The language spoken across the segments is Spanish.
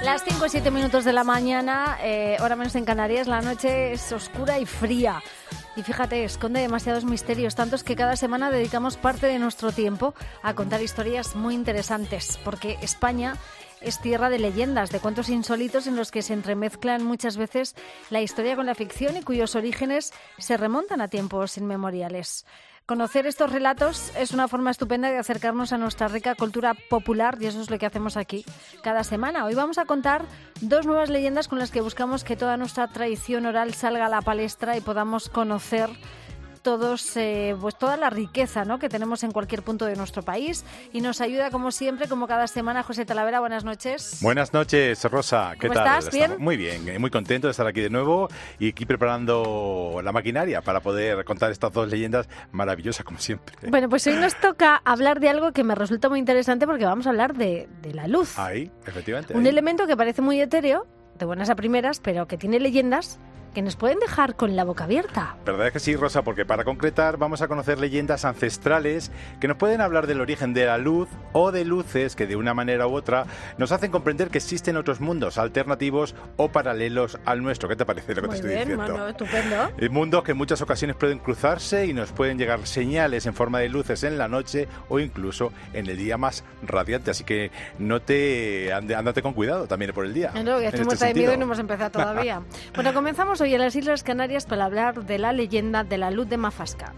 Las 5 y 7 minutos de la mañana, hora menos en Canarias, la noche es oscura y fría. Y fíjate, esconde demasiados misterios, tantos que cada semana dedicamos parte de nuestro tiempo a contar historias muy interesantes, porque España es tierra de leyendas, de cuentos insólitos en los que se entremezclan muchas veces la historia con la ficción y cuyos orígenes se remontan a tiempos inmemoriales. Conocer estos relatos es una forma estupenda de acercarnos a nuestra rica cultura popular y eso es lo que hacemos aquí cada semana. Hoy vamos a contar dos nuevas leyendas con las que buscamos que toda nuestra tradición oral salga a la palestra y podamos conocer pues toda la riqueza, ¿no?, que tenemos en cualquier punto de nuestro país. Y nos ayuda, como siempre, como cada semana, José Talavera. Buenas noches. Buenas noches, Rosa. ¿Qué tal? ¿Cómo estás? ¿Bien? Muy bien, muy contento de estar aquí de nuevo y aquí preparando la maquinaria para poder contar estas dos leyendas maravillosas, como siempre. Bueno, pues hoy nos toca hablar de algo que me resulta muy interesante porque vamos a hablar de la luz. Ahí, efectivamente. Un elemento que parece muy etéreo, de buenas a primeras, pero que tiene leyendas que nos pueden dejar con la boca abierta. ¿Verdad que sí, Rosa? Porque para concretar vamos a conocer leyendas ancestrales que nos pueden hablar del origen de la luz o de luces que de una manera u otra nos hacen comprender que existen otros mundos alternativos o paralelos al nuestro. ¿Qué te parece lo que te estoy diciendo? Muy bien, bueno, estupendo. Mundos que en muchas ocasiones pueden cruzarse y nos pueden llegar señales en forma de luces en la noche o incluso en el día más radiante. Así que ándate con cuidado también por el día. No, que estoy muerta de miedo y no hemos empezado todavía. Bueno, comenzamos hoy en las Islas Canarias para hablar de la leyenda de la luz de Mafasca.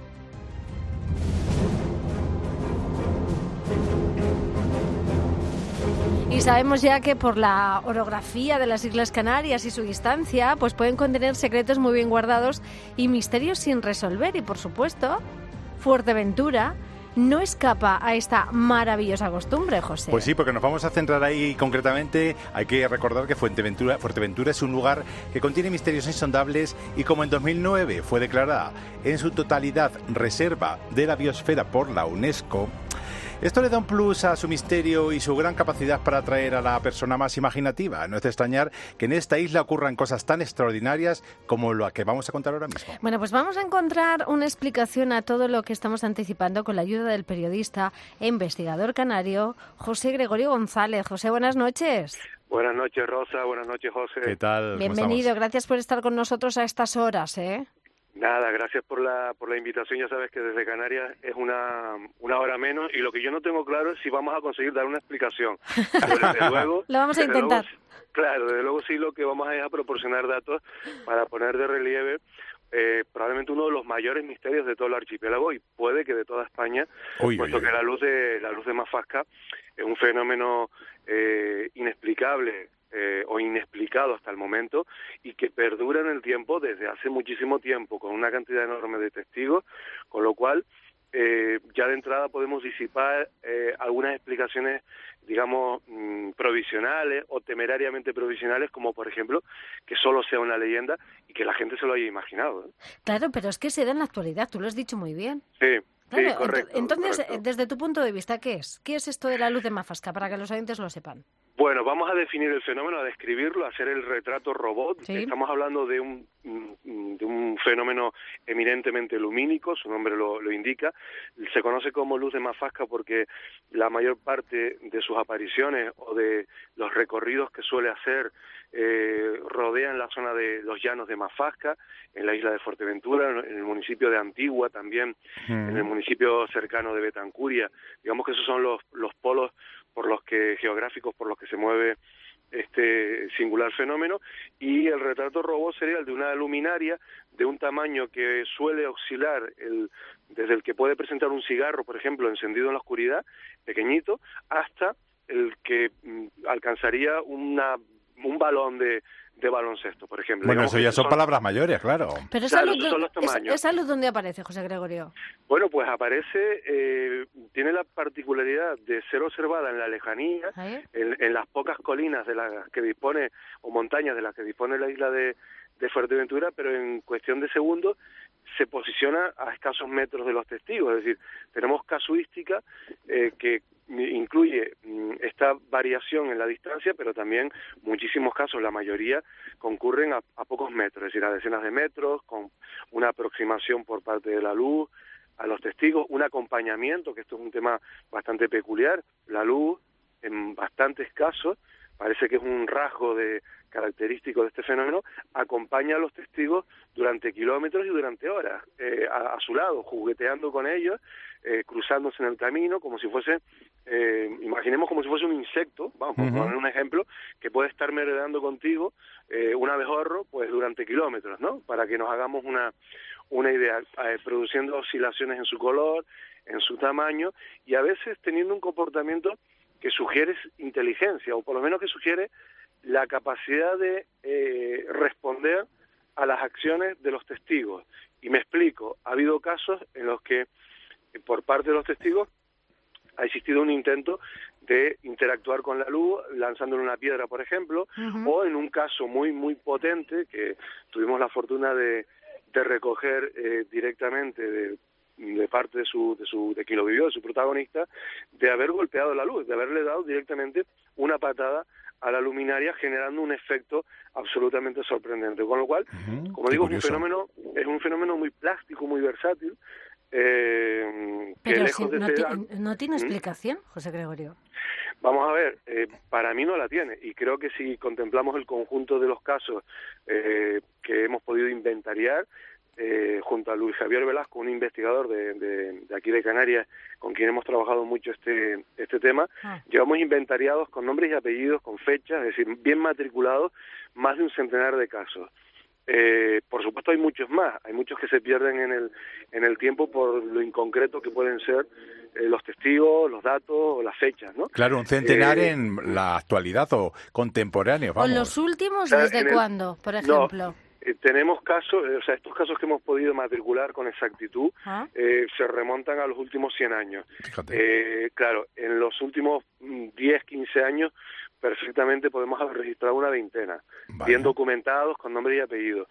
Y sabemos ya que por la orografía de las Islas Canarias y su distancia, pues pueden contener secretos muy bien guardados y misterios sin resolver. Y por supuesto, Fuerteventura no escapa a esta maravillosa costumbre, José. Pues sí, porque nos vamos a centrar ahí concretamente. Hay que recordar que Fuerteventura es un lugar que contiene misterios insondables y como en 2009 fue declarada en su totalidad reserva de la biosfera por la UNESCO, esto le da un plus a su misterio y su gran capacidad para atraer a la persona más imaginativa. No es de extrañar que en esta isla ocurran cosas tan extraordinarias como lo que vamos a contar ahora mismo. Bueno, pues vamos a encontrar una explicación a todo lo que estamos anticipando con la ayuda del periodista e investigador canario José Gregorio González. José, buenas noches. Buenas noches, Rosa. Buenas noches, José. ¿Qué tal? Bienvenido. Gracias por estar con nosotros a estas horas, ¿eh? Nada, gracias por la invitación. Ya sabes que desde Canarias es una hora menos y lo que yo no tengo claro es si vamos a conseguir dar una explicación. Pero desde luego, lo vamos a intentar. Desde luego sí, lo que vamos a es a proporcionar datos para poner de relieve probablemente uno de los mayores misterios de todo el archipiélago y puede que de toda España, puesto que la luz de Mafasca es un fenómeno inexplicable o inexplicado hasta el momento y que perdura en el tiempo desde hace muchísimo tiempo con una cantidad enorme de testigos, con lo cual ya de entrada podemos disipar algunas explicaciones, digamos, provisionales o temerariamente provisionales, como por ejemplo que solo sea una leyenda y que la gente se lo haya imaginado, ¿eh? Claro, pero es que se da en la actualidad, tú lo has dicho muy bien. Sí. Claro, sí, correcto. Entonces, correcto. Desde tu punto de vista, ¿qué es? ¿Qué es esto de la luz de Mafasca? Para que los oyentes lo sepan. Bueno, vamos a definir el fenómeno, a describirlo, a hacer el retrato robot. ¿Sí? Estamos hablando de un fenómeno eminentemente lumínico, su nombre lo indica. Se conoce como luz de Mafasca porque la mayor parte de sus apariciones o de los recorridos que suele hacer rodean la zona de los llanos de Mafasca, en la isla de Fuerteventura, en el municipio de Antigua también, en el municipio cercano de Betancuria. Digamos que esos son los polos geográficos por los que se mueve este singular fenómeno, y el retrato robot sería el de una luminaria de un tamaño que suele oscilar desde el que puede presentar un cigarro, por ejemplo, encendido en la oscuridad, pequeñito, hasta el que alcanzaría un balón de baloncesto, por ejemplo. Bueno, digamos eso ya son palabras mayores, claro. Pero Claro, esos son los tamaños. ¿esa luz dónde aparece, José Gregorio? Bueno, pues aparece, tiene la particularidad de ser observada en la lejanía, en las pocas colinas de las que dispone, o montañas de las que dispone la isla de Fuerteventura, pero en cuestión de segundos se posiciona a escasos metros de los testigos. Es decir, tenemos casuística que incluye esta variación en la distancia, pero también muchísimos casos, la mayoría, concurren a pocos metros, es decir, a decenas de metros, con una aproximación por parte de la luz a los testigos, un acompañamiento, que esto es un tema bastante peculiar. La luz, en bastantes casos, parece que es un rasgo característico de este fenómeno, acompaña a los testigos durante kilómetros y durante horas, a su lado, jugueteando con ellos, cruzándose en el camino, como si fuese, imaginemos como si fuese un insecto, vamos a poner un ejemplo, que puede estar merodeando contigo, un abejorro, pues durante kilómetros, ¿no? Para que nos hagamos una idea, produciendo oscilaciones en su color, en su tamaño, y a veces teniendo un comportamiento que sugiere inteligencia, o por lo menos que sugiere la capacidad de responder a las acciones de los testigos. Y me explico, ha habido casos en los que por parte de los testigos ha existido un intento de interactuar con la luz, lanzándole una piedra, por ejemplo, o en un caso muy, muy potente, que tuvimos la fortuna de recoger directamente de parte de quien lo vivió, de su protagonista, de haber golpeado la luz, de haberle dado directamente una patada a la luminaria, generando un efecto absolutamente sorprendente. Con lo cual, como digo, es un fenómeno muy plástico, muy versátil, que pero lejos si de ser... no tiene explicación, José Gregorio. Vamos a ver, para mí no la tiene, y creo que si contemplamos el conjunto de los casos que hemos podido inventariar, junto a Luis Javier Velasco, un investigador de aquí de Canarias, con quien hemos trabajado mucho este tema, llevamos inventariados con nombres y apellidos, con fechas, es decir, bien matriculados, más de un centenar de casos. Por supuesto hay muchos más, hay muchos que se pierden en el tiempo por lo inconcreto que pueden ser los testigos, los datos o las fechas, ¿no? Claro, un centenar en la actualidad o contemporáneos, vamos. ¿O los últimos desde cuándo, por ejemplo? Tenemos casos, estos casos que hemos podido matricular con exactitud se remontan a los últimos 100 años. Claro, en los últimos 10, 15 años perfectamente podemos haber registrado una veintena, bien documentados, con nombre y apellido.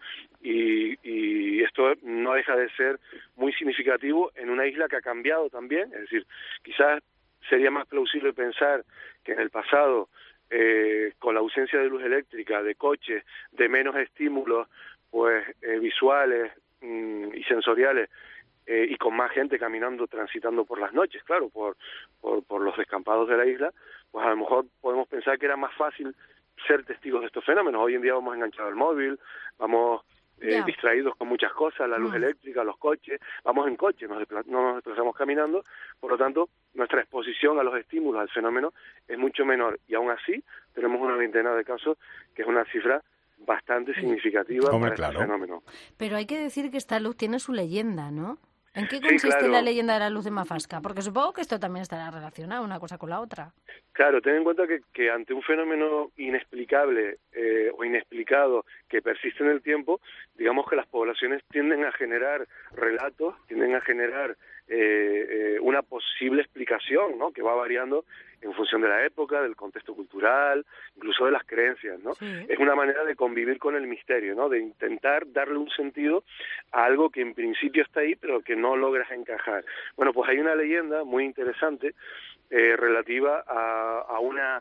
Y esto no deja de ser muy significativo en una isla que ha cambiado también, es decir, quizás sería más plausible pensar que en el pasado, con la ausencia de luz eléctrica, de coches, de menos estímulos pues visuales y sensoriales, y con más gente caminando, transitando por las noches, claro, por los descampados de la isla, pues a lo mejor podemos pensar que era más fácil ser testigos de estos fenómenos. Hoy en día vamos enganchados al móvil, vamos distraídos con muchas cosas, la luz eléctrica, los coches, vamos en coche, no nos desplazamos caminando, por lo tanto nuestra exposición a los estímulos, al fenómeno, es mucho menor, y aún así tenemos una veintena de casos, que es una cifra bastante significativa para este fenómeno. Pero hay que decir que esta luz tiene su leyenda, ¿no? ¿En qué consiste la leyenda de la luz de Mafasca? Porque supongo que esto también estará relacionado una cosa con la otra. Claro, ten en cuenta que ante un fenómeno inexplicable o inexplicado que persiste en el tiempo, digamos que las poblaciones tienden a generar relatos, tienden a generar una posible explicación, ¿no? Que va variando en función de la época, del contexto cultural, incluso de las creencias, ¿no? Sí. Es una manera de convivir con el misterio, ¿no? De intentar darle un sentido a algo que en principio está ahí, pero que no logras encajar. Bueno, pues hay una leyenda muy interesante relativa a una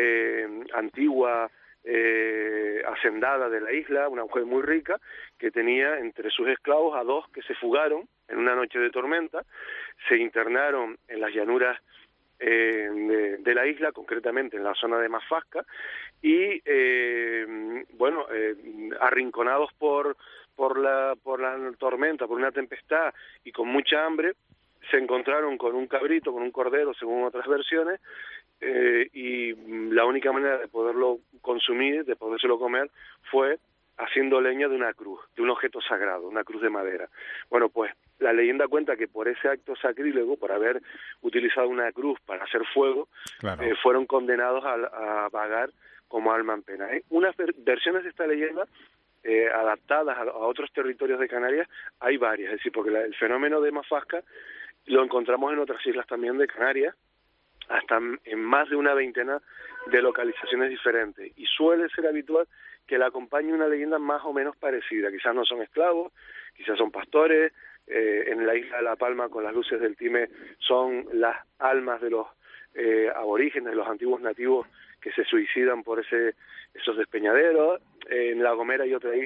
antigua hacendada de la isla, una mujer muy rica, que tenía entre sus esclavos a dos que se fugaron en una noche de tormenta, se internaron en las llanuras de la isla, concretamente en la zona de Mafasca, y arrinconados por la tormenta, por una tempestad y con mucha hambre, se encontraron con un cabrito, con un cordero, según otras versiones, y la única manera de poderlo consumir, de podérselo comer, fue haciendo leña de una cruz, de un objeto sagrado, una cruz de madera. Bueno, pues la leyenda cuenta que por ese acto sacrílego, por haber utilizado una cruz para hacer fuego, fueron condenados a vagar como alma en pena. Unas versiones de esta leyenda adaptadas a otros territorios de Canarias hay varias, es decir, porque el fenómeno de Mafasca lo encontramos en otras islas también de Canarias, hasta en más de una veintena de localizaciones diferentes, y suele ser habitual que la acompañe una leyenda más o menos parecida. Quizás no son esclavos, quizás son pastores, en la isla de La Palma con las luces del Time son las almas de los aborígenes, de los antiguos nativos que se suicidan por esos despeñaderos. En La Gomera hay otra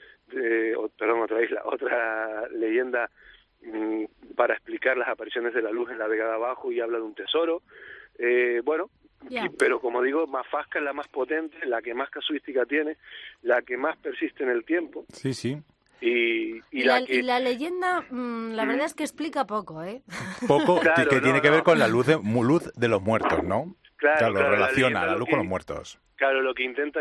leyenda para explicar las apariciones de la luz en la Vega de Abajo, y habla de un tesoro. Ya. Pero como digo, Mafasca es la más potente, la que más casuística tiene, la que más persiste en el tiempo. Sí, sí. Y Y la leyenda, la verdad es que explica poco, ¿eh? Poco Claro, que tiene que no. ver con la luz de los muertos, ¿no? Claro, Lo relaciona, la lo luz que- con los muertos. Claro, lo que intenta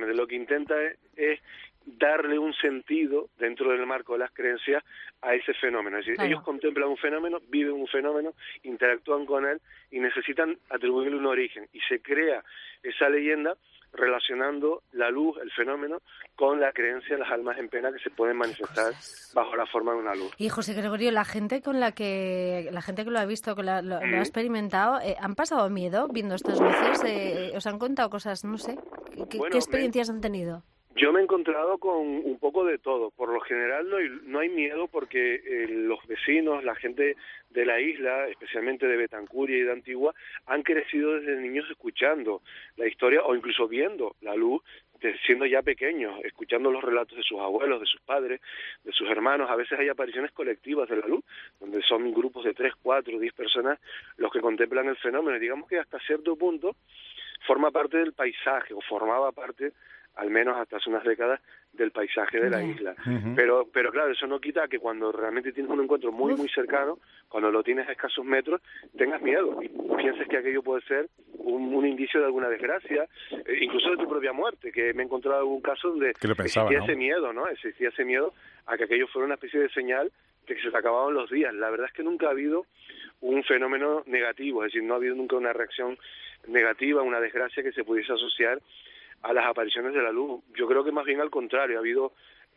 es darle un sentido dentro del marco de las creencias a ese fenómeno. Es decir, Claro. ellos contemplan un fenómeno, viven un fenómeno, interactúan con él y necesitan atribuirle un origen. Y se crea esa leyenda relacionando la luz, el fenómeno, con la creencia de las almas en pena que se pueden manifestar bajo la forma de una luz. Y José Gregorio, la gente que lo ha visto, que lo ha experimentado, ¿han pasado miedo viendo estas luces? ¿Os han contado cosas, no sé? Bueno, ¿Qué experiencias han tenido? Yo me he encontrado con un poco de todo. Por lo general no hay miedo porque los vecinos, la gente de la isla, especialmente de Betancuria y de Antigua, han crecido desde niños escuchando la historia o incluso viendo la luz, siendo ya pequeños, escuchando los relatos de sus abuelos, de sus padres, de sus hermanos. A veces hay apariciones colectivas de la luz, donde son grupos de 3, 4, 10 personas los que contemplan el fenómeno. Y digamos que hasta cierto punto forma parte del paisaje, o formaba parte, al menos hasta hace unas décadas, del paisaje de la isla. Ujú. Pero claro, eso no quita que cuando realmente tienes un encuentro muy cercano, cuando lo tienes a escasos metros, tengas miedo y pienses que aquello puede ser un indicio de alguna desgracia, incluso de tu propia muerte, que me he encontrado algún caso donde Que lo pensaba, existía ¿no? ese miedo, ¿no? Existía ese miedo a que aquello fuera una especie de señal de que se te acababan los días. La verdad es que nunca ha habido un fenómeno negativo, es decir, no ha habido nunca una reacción negativa, una desgracia que se pudiese asociar a las apariciones de la luz. Yo creo que más bien al contrario, ha habido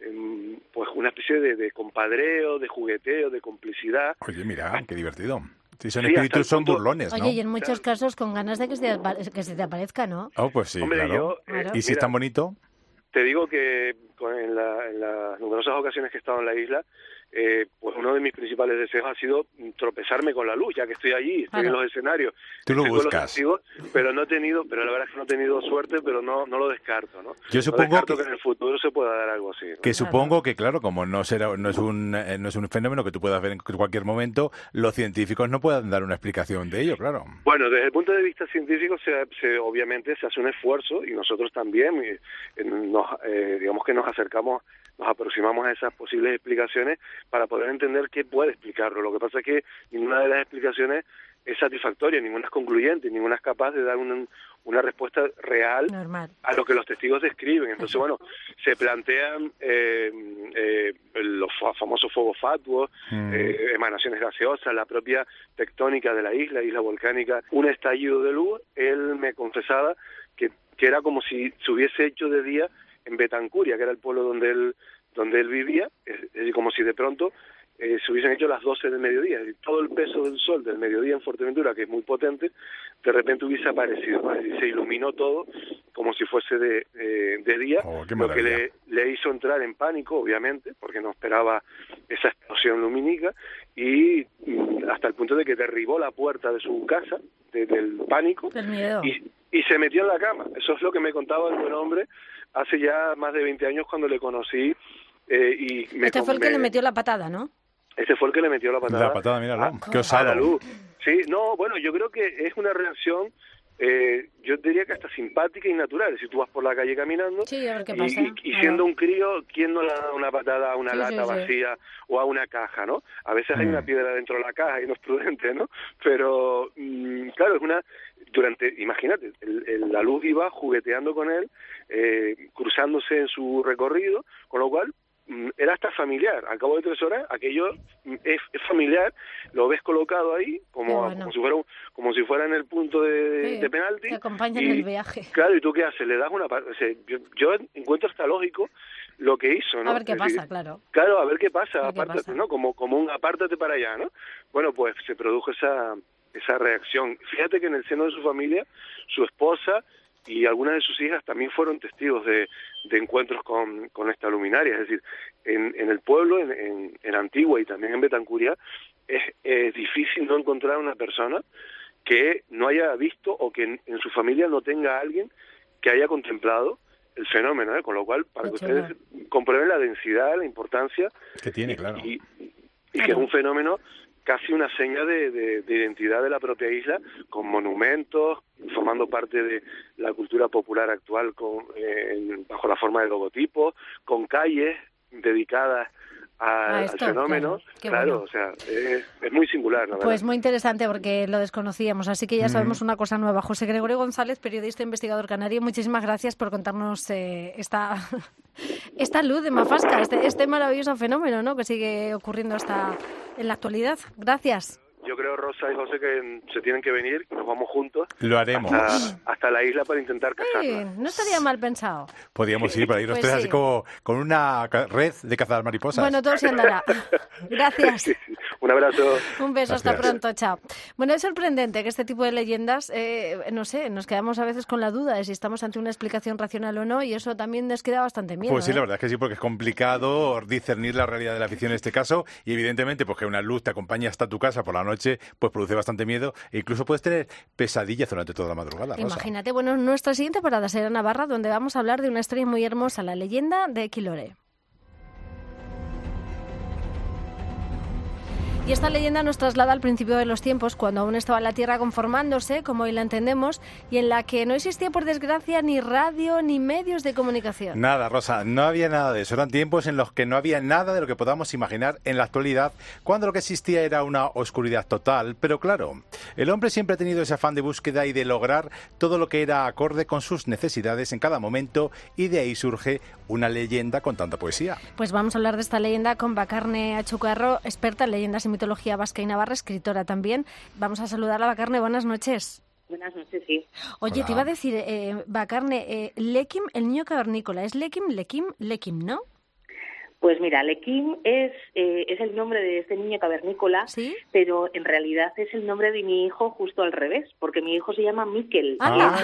pues una especie de compadreo, de jugueteo, de complicidad. Oye, mira, qué divertido. Si son Sí, hasta espíritus, el son punto- burlones, ¿no? Oye, y en muchos casos con ganas de que se te aparezca, ¿no? Oh, pues sí, Hombre, claro. Claro. ¿Y si es mira, tan bonito? te digo que en las numerosas ocasiones que he estado en la isla, pues uno de mis principales deseos ha sido tropezarme con la luz, ya que estoy allí, estoy en Claro. los escenarios, Tú lo estoy con los buscas. testigos, pero la verdad es que no he tenido suerte, pero no lo descarto, ¿no? Yo No supongo descarto que- que en el futuro se pueda dar algo así, ¿no? Que supongo que, claro, como no es un fenómeno que tú puedas ver en cualquier momento, los científicos no puedan dar una explicación de ello, claro. Bueno, desde el punto de vista científico, obviamente se hace un esfuerzo y nosotros también, digamos que nos aproximamos a esas posibles explicaciones para poder entender qué puede explicarlo. Lo que pasa es que ninguna de las explicaciones es satisfactoria, ninguna es concluyente, ninguna es capaz de dar una respuesta real Normal. a lo que los testigos describen. Entonces, bueno, se plantean los famosos fuegos fatuos, emanaciones gaseosas, la propia tectónica de la isla volcánica, un estallido de luz. Él me confesaba que era como si se hubiese hecho de día en Betancuria, que era el pueblo donde él vivía, es decir, como si de pronto se hubiesen hecho las 12 del mediodía, es decir, todo el peso del sol del mediodía en Fuerteventura, que es muy potente, de repente hubiese aparecido, ¿no? Es decir, se iluminó todo como si fuese de día, Oh, qué lo que maravilla. le hizo entrar en pánico, obviamente, porque no esperaba esa explosión lumínica, y hasta el punto de que derribó la puerta de su casa, del pánico, Del miedo. y se metió en la cama. Eso es lo que me contaba el buen hombre hace ya más de 20 años cuando le conocí. Este fue el que le metió la patada, ¿no? Ese fue el que le metió la patada. La patada, míralo. a- Qué a osado. la luz. Sí, no, bueno, yo creo que es una reacción, yo diría que hasta simpática y natural. Si tú vas por la calle caminando Sí, a ver qué y- pasa. y siendo un crío, ¿quién no le da una patada a una Sí, lata sí, sí. vacía o a una caja, no? A veces hay una piedra dentro de la caja y no es prudente, ¿no? Pero, claro, imagínate, la luz iba jugueteando con él, cruzándose en su recorrido, con lo cual era hasta familiar. Al cabo de 3 horas, aquello es familiar, lo ves colocado ahí, como, Qué bueno. como si fuera en el punto de Sí, penalti. te acompaña en el viaje. Claro, ¿y tú qué haces? Le das una... O sea, yo encuentro hasta lógico lo que hizo, ¿no? A ver qué Es pasa, decir, claro. Claro, a ver qué pasa, A ver qué apártate, pasa. ¿no? Como un apártate para allá, ¿no? Bueno, pues se produjo esa reacción. Fíjate que en el seno de su familia, su esposa y algunas de sus hijas también fueron testigos de encuentros con esta luminaria. Es decir, en el pueblo, en Antigua y también en Betancuria, es difícil no encontrar una persona que no haya visto o que en su familia no tenga a alguien que haya contemplado el fenómeno, ¿eh? Con lo cual, para Qué que chulo. ustedes comprueben la densidad, la importancia Que tiene, claro. y que es un fenómeno casi una seña de identidad de la propia isla, con monumentos, formando parte de la cultura popular actual bajo la forma de logotipos, con calles dedicadas al fenómeno. Claro, bueno. O sea, es muy singular, la verdad. Pues muy interesante porque lo desconocíamos, así que ya sabemos una cosa nueva. José Gregorio González, periodista e investigador canario, muchísimas gracias por contarnos esta luz de Mafasca, este maravilloso fenómeno, ¿no?, que sigue ocurriendo hasta en la actualidad. Gracias. Yo creo, Rosa y José, que se tienen que venir, que nos vamos juntos. Lo haremos. Hasta la isla para intentar cazarla. No estaría mal pensado. Podríamos ir para ir ustedes así como con una red de cazar mariposas. Bueno, todo se andará. Gracias. Sí. Un abrazo. Un beso, hasta pronto, chao. Bueno, es sorprendente que este tipo de leyendas, no sé, nos quedamos a veces con la duda de si estamos ante una explicación racional o no, y eso también nos queda bastante miedo. Pues sí, la verdad es que sí, porque es complicado discernir la realidad de la ficción en este caso, y evidentemente porque una luz te acompaña hasta tu casa por la noche, pues produce bastante miedo, e incluso puedes tener pesadillas durante toda la madrugada, Rosa. Imagínate. Bueno, nuestra siguiente parada será Navarra, donde vamos a hablar de una historia muy hermosa, la leyenda de Quiloré. Y esta leyenda nos traslada al principio de los tiempos, cuando aún estaba la Tierra conformándose, como hoy la entendemos, y en la que no existía, por desgracia, ni radio ni medios de comunicación. Nada, Rosa, no había nada de eso. Eran tiempos en los que no había nada de lo que podamos imaginar en la actualidad, cuando lo que existía era una oscuridad total. Pero claro, el hombre siempre ha tenido ese afán de búsqueda y de lograr todo lo que era acorde con sus necesidades en cada momento, y de ahí surge una leyenda con tanta poesía. Pues vamos a hablar de esta leyenda con Bakarne Achucarro, experta en leyendas y mitología vasca y navarra, escritora también. Vamos a saludar a Bakarne. Buenas noches. Buenas noches, sí. Oye, hola. Te iba a decir, Bakarne, Lekim, el niño cavernícola, ¿es Lekim, no? Pues mira, Lekim es el nombre de este niño cavernícola, ¿sí?, pero en realidad es el nombre de mi hijo justo al revés, porque mi hijo se llama Miquel.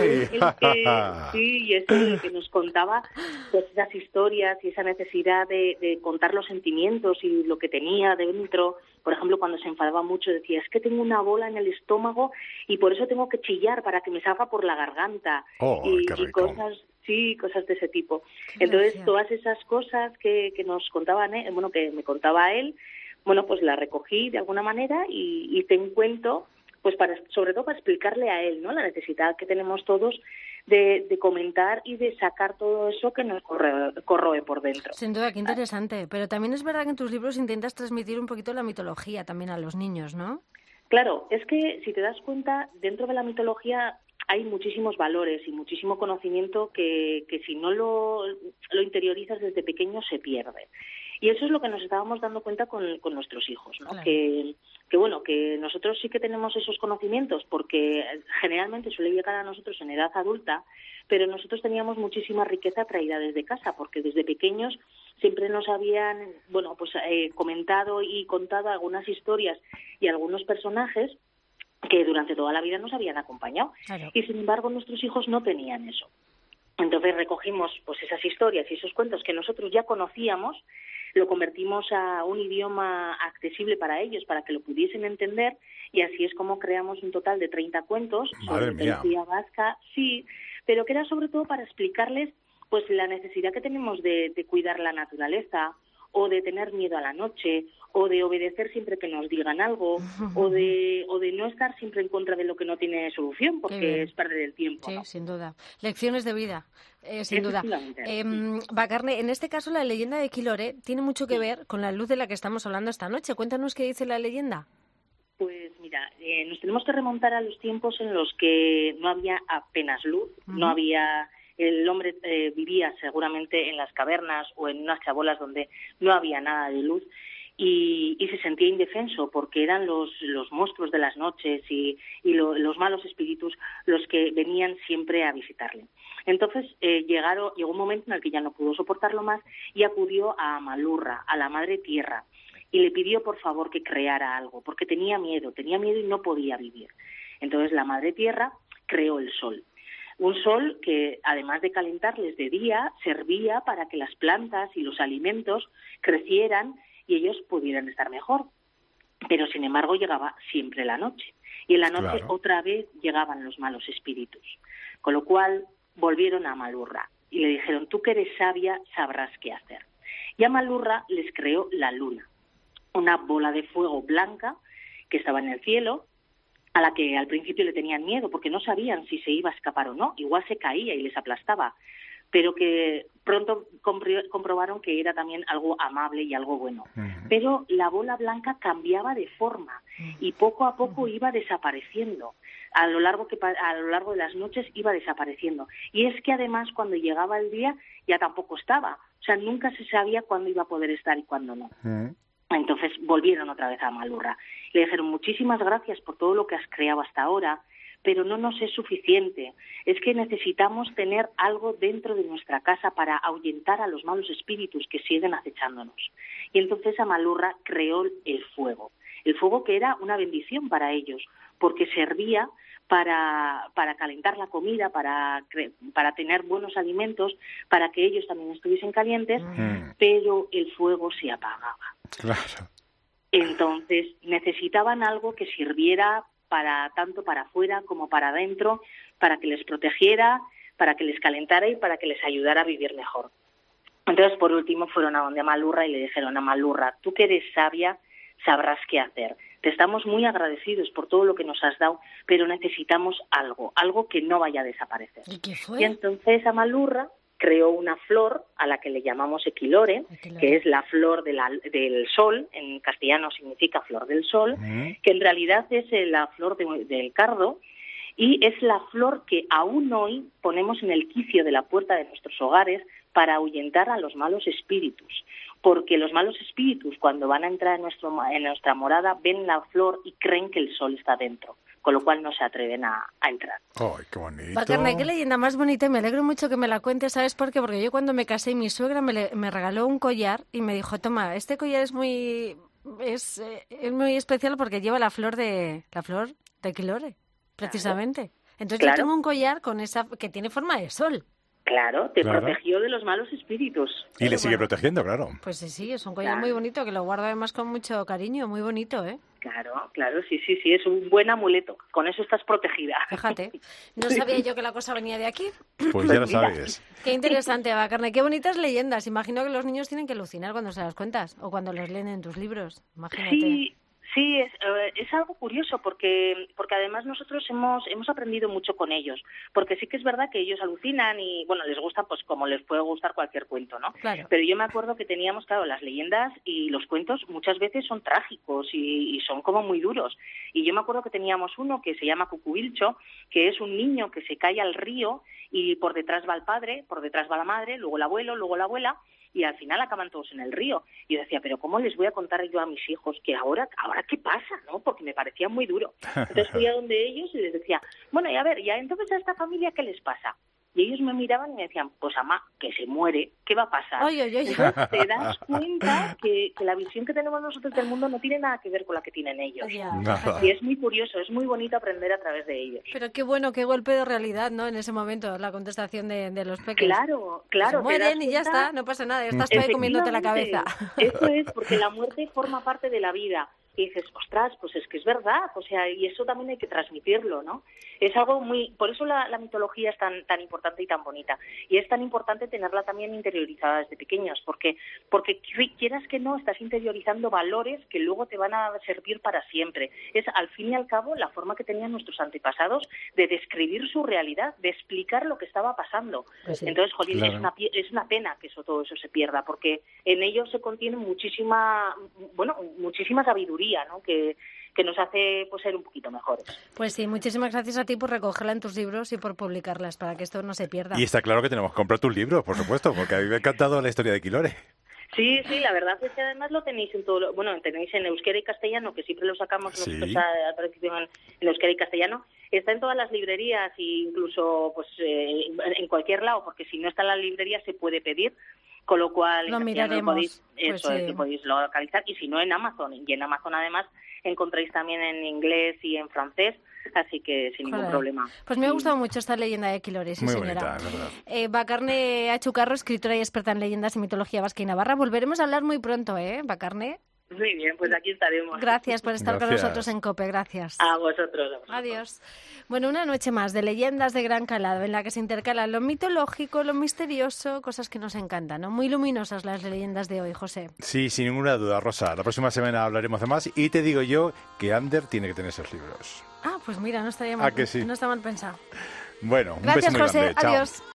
Sí, y es el que nos contaba pues esas historias y esa necesidad de contar los sentimientos y lo que tenía dentro. Por ejemplo, cuando se enfadaba mucho decía, es que tengo una bola en el estómago y por eso tengo que chillar para que me salga por la garganta. Y cosas de ese tipo. Entonces, todas esas cosas que nos contaban, que me contaba él, pues las recogí de alguna manera y hice un cuento, pues sobre todo para explicarle a él, ¿no?, la necesidad que tenemos todos de comentar y de sacar todo eso que nos corroe por dentro. Sin duda, qué interesante. Pero también es verdad que en tus libros intentas transmitir un poquito la mitología también a los niños, ¿no? Claro, es que si te das cuenta, dentro de la mitología hay muchísimos valores y muchísimo conocimiento que si no lo interiorizas desde pequeño se pierde. Y eso es lo que nos estábamos dando cuenta con nuestros hijos, ¿no? Claro. Que nosotros sí que tenemos esos conocimientos porque generalmente suele llegar a nosotros en edad adulta, pero nosotros teníamos muchísima riqueza traída desde casa porque desde pequeños siempre nos habían comentado y contado algunas historias y algunos personajes que durante toda la vida nos habían acompañado. Claro. Y sin embargo nuestros hijos no tenían eso. Entonces recogimos pues esas historias y esos cuentos que nosotros ya conocíamos, lo convertimos a un idioma accesible para ellos, para que lo pudiesen entender, y así es como creamos un total de 30 cuentos sobre mitología vasca, sí, pero que era sobre todo para explicarles pues la necesidad que tenemos de cuidar la naturaleza, o de tener miedo a la noche, o de obedecer siempre que nos digan algo, o de no estar siempre en contra de lo que no tiene solución, porque es perder el tiempo. Sí, ¿no? Sin duda. Lecciones de vida, sin duda. Bakarne, en este caso la leyenda de Quiloré tiene mucho que ver con la luz de la que estamos hablando esta noche. Cuéntanos qué dice la leyenda. Pues mira, nos tenemos que remontar a los tiempos en los que no había apenas luz, no había... El hombre vivía seguramente en las cavernas o en unas chabolas donde no había nada de luz y se sentía indefenso porque eran los monstruos de las noches y los malos espíritus los que venían siempre a visitarle. Entonces llegó un momento en el que ya no pudo soportarlo más y acudió a Amalurra, a la Madre Tierra, y le pidió por favor que creara algo porque tenía miedo y no podía vivir. Entonces la Madre Tierra creó el sol. Un sol que, además de calentarles de día, servía para que las plantas y los alimentos crecieran y ellos pudieran estar mejor. Pero, sin embargo, llegaba siempre la noche. Y en la noche otra vez llegaban los malos espíritus. Con lo cual, volvieron a Amalurra y le dijeron, tú que eres sabia, sabrás qué hacer. Y Amalurra les creó la luna, una bola de fuego blanca que estaba en el cielo, a la que al principio le tenían miedo porque no sabían si se iba a escapar o no, igual se caía y les aplastaba, pero que pronto comprobaron que era también algo amable y algo bueno. Pero la bola blanca cambiaba de forma y poco a poco iba desapareciendo. A lo largo de las noches iba desapareciendo. Y es que además cuando llegaba el día ya tampoco estaba. O sea, nunca se sabía cuándo iba a poder estar y cuándo no. Entonces volvieron otra vez a Malurra. Le dijeron, muchísimas gracias por todo lo que has creado hasta ahora, pero no nos es suficiente. Es que necesitamos tener algo dentro de nuestra casa para ahuyentar a los malos espíritus que siguen acechándonos. Y entonces Amalurra creó el fuego que era una bendición para ellos, porque servía para calentar la comida, para tener buenos alimentos, para que ellos también estuviesen calientes, pero el fuego se apagaba. Claro. Entonces necesitaban algo que sirviera tanto para afuera como para adentro, para que les protegiera, para que les calentara y para que les ayudara a vivir mejor. Entonces, por último, fueron a donde Amalurra y le dijeron, Amalurra, tú que eres sabia, sabrás qué hacer. Te estamos muy agradecidos por todo lo que nos has dado, pero necesitamos algo que no vaya a desaparecer. ¿Y qué fue? Y entonces Amalurra creó una flor a la que le llamamos equilore, que es la flor del sol, en castellano significa flor del sol, que en realidad es la flor del cardo, y es la flor que aún hoy ponemos en el quicio de la puerta de nuestros hogares para ahuyentar a los malos espíritus, porque los malos espíritus cuando van a entrar en nuestra morada ven la flor y creen que el sol está dentro, con lo cual no se atreven a entrar. ¡Ay, qué bonito! Bacarne, qué leyenda más bonita, y me alegro mucho que me la cuentes, ¿sabes por qué? Porque yo cuando me casé, mi suegra me regaló un collar y me dijo, toma, este collar es muy especial porque lleva la flor de Equilore, precisamente. Entonces claro. Yo tengo un collar con esa que tiene forma de sol. Claro, te protegió de los malos espíritus. Y le sigue protegiendo, claro. Pues sí, es un collar muy bonito, que lo guardo además con mucho cariño, muy bonito, ¿eh? Claro, sí, es un buen amuleto. Con eso estás protegida. Fíjate, no sabía yo que la cosa venía de aquí. Pues ya lo sabes. Qué interesante, Bacarne, qué bonitas leyendas. Imagino que los niños tienen que alucinar cuando se las cuentas o cuando los leen en tus libros, imagínate. Sí, es algo curioso porque además nosotros hemos aprendido mucho con ellos, porque sí que es verdad que ellos alucinan y bueno, les gusta pues como les puede gustar cualquier cuento, ¿no? Claro. Pero yo me acuerdo que teníamos, claro, las leyendas y los cuentos muchas veces son trágicos y son como muy duros. Y yo me acuerdo que teníamos uno que se llama Cucubilcho, que es un niño que se cae al río y por detrás va el padre, por detrás va la madre, luego el abuelo, luego la abuela, y al final acaban todos en el río. Y yo decía, pero ¿cómo les voy a contar yo a mis hijos que ahora qué pasa, no? Porque me parecía muy duro. Entonces fui a donde ellos y les decía, bueno, y a ver, ya entonces a esta familia, ¿qué les pasa? Y ellos me miraban y me decían, pues mamá, que se muere, ¿qué va a pasar? Oye. Entonces te das cuenta que la visión que tenemos nosotros del mundo no tiene nada que ver con la que tienen ellos. Nada. Y es muy curioso, es muy bonito aprender a través de ellos. Pero qué bueno, qué golpe de realidad, ¿no? En ese momento, la contestación de los pequeños. Claro. Se mueren y ya está, no pasa nada, estás tú ahí comiéndote la cabeza. Eso es, porque la muerte forma parte de la vida. Y dices, ostras, pues es que es verdad, o sea, y eso también hay que transmitirlo, ¿no? Es algo muy... Por eso la mitología es tan importante y tan bonita. Y es tan importante tenerla también interiorizada desde pequeños, porque quieras que no, estás interiorizando valores que luego te van a servir para siempre. Es, al fin y al cabo, la forma que tenían nuestros antepasados de describir su realidad, de explicar lo que estaba pasando. Pues sí. Entonces, jolín, claro. es una pena que todo eso se pierda, porque en ellos se contiene muchísima sabiduría, ¿no? Que nos hace pues ser un poquito mejores. Pues sí, muchísimas gracias a ti por recogerla en tus libros y por publicarlas para que esto no se pierda. Y está claro que tenemos que comprar tus libros, por supuesto, porque a mí me ha encantado la historia de Equilore. Sí, la verdad es que además lo tenéis tenéis en euskera y castellano, que siempre lo sacamos nosotros al principio en euskera y castellano. Está en todas las librerías e incluso pues en cualquier lado, porque si no está en la librería se puede pedir. Con lo cual lo miraremos. Lo podéis localizar, y si no en Amazon. Y en Amazon además encontráis también en inglés y en francés, así que sin ningún problema. Pues me ha gustado mucho esta leyenda de Equilore, sí, muy señora. Bonita, verdad. Bacarne Achucarro, escritora y experta en leyendas y mitología vasca y navarra. Volveremos a hablar muy pronto, Bacarne. Muy bien, pues aquí estaremos. Gracias por estar con Gracias. nosotros en COPE, gracias. A vosotros. Adiós. Bueno, una noche más de leyendas de gran calado en la que se intercalan lo mitológico, lo misterioso, cosas que nos encantan, ¿no? Muy luminosas las leyendas de hoy, José. Sí, sin ninguna duda, Rosa. La próxima semana hablaremos de más y te digo yo que Ander tiene que tener esos libros. Ah, pues mira, no estaría ¿A mal, que sí? no está mal pensado. Bueno, un Gracias, beso muy José. grande. Chao. Adiós.